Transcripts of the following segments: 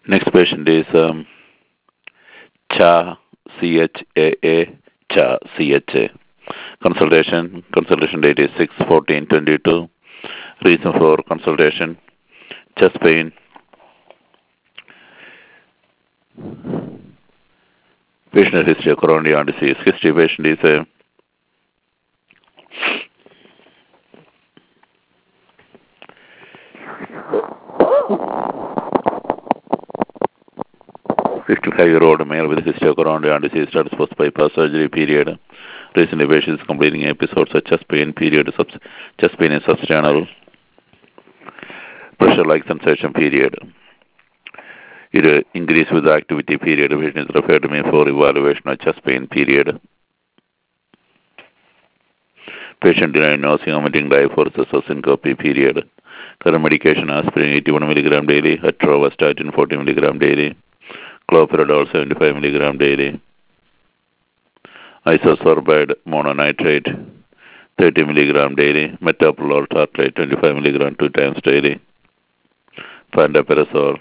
Next patient is Cha, CHAA, Cha, CHA. Consultation date is 6/14/22. Reason for consultation: chest pain. Patient history of coronary artery disease. History: patient is a 55-year-old male with history of coronary artery disease. Starts post bypass surgery period. Recently, patient is completing episodes of chest pain period. Chest pain is substernal. Pressure-like sensation period. It increase with the activity period. Patient is referred to me for evaluation of chest pain period. Patient denied nausea, vomiting, diaphoresis, or syncope period. Current medication: aspirin 81 mg daily, atorvastatin 40 mg daily, clopidogrel 75 mg daily, isosorbide mononitrate 30 mg daily, metoprolol tartrate 25 mg 2 times daily, pantoprazole,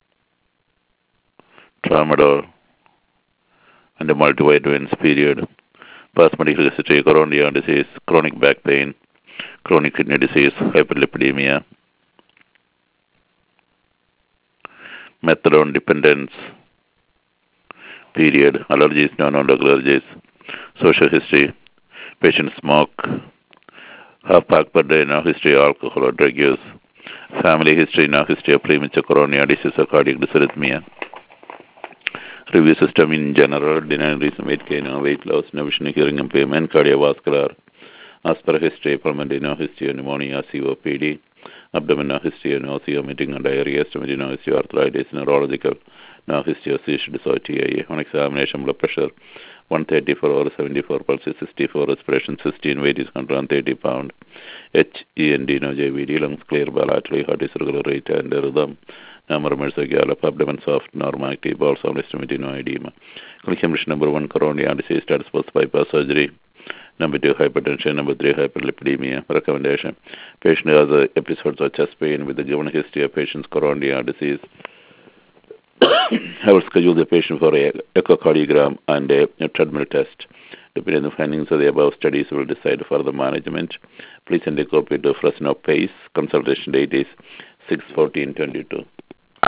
tramadol, and the multivitamins period. Past medical history: coronary artery disease, chronic back pain, chronic kidney disease, hyperlipidemia, methadone dependence period, allergies, non-allergic allergies. Social history: patient smoke, half pack per day, no history of alcohol or drug use. Family history: no history of premature coronary disease or cardiac dysarrhythmia. Review system in general: denied reason weight gain, no weight loss, no vision, hearing impairment, cardiovascular. As per history: pulmonary, no history of pneumonia, COPD. Abdomen, no history of nausea, vomiting, and diarrhea. Stomach, no history of arthritis. Neurological, no history of seizure disorder, TIA. On examination: blood pressure 134/74, pulse is 64, respiration 16, weight is 130 pounds. HEND, no JVD, lungs clear bilaterally, heart is regular rate and rhythm. Number of minutes gallop, abdomen soft, normal active, bowel sound estimate, no edema. Clinical condition: number 1, coronary artery disease, status post bypass surgery. Number 2, hypertension. Number 3, hyperlipidemia. Recommendation: patient has episodes of chest pain with a given history of patient's coronary artery disease. I will schedule the patient for a echocardiogram and a treadmill test. Depending on the findings of the above studies, we will decide further management. Please send a copy to Fresno PACE. Consultation date is 6/14/22.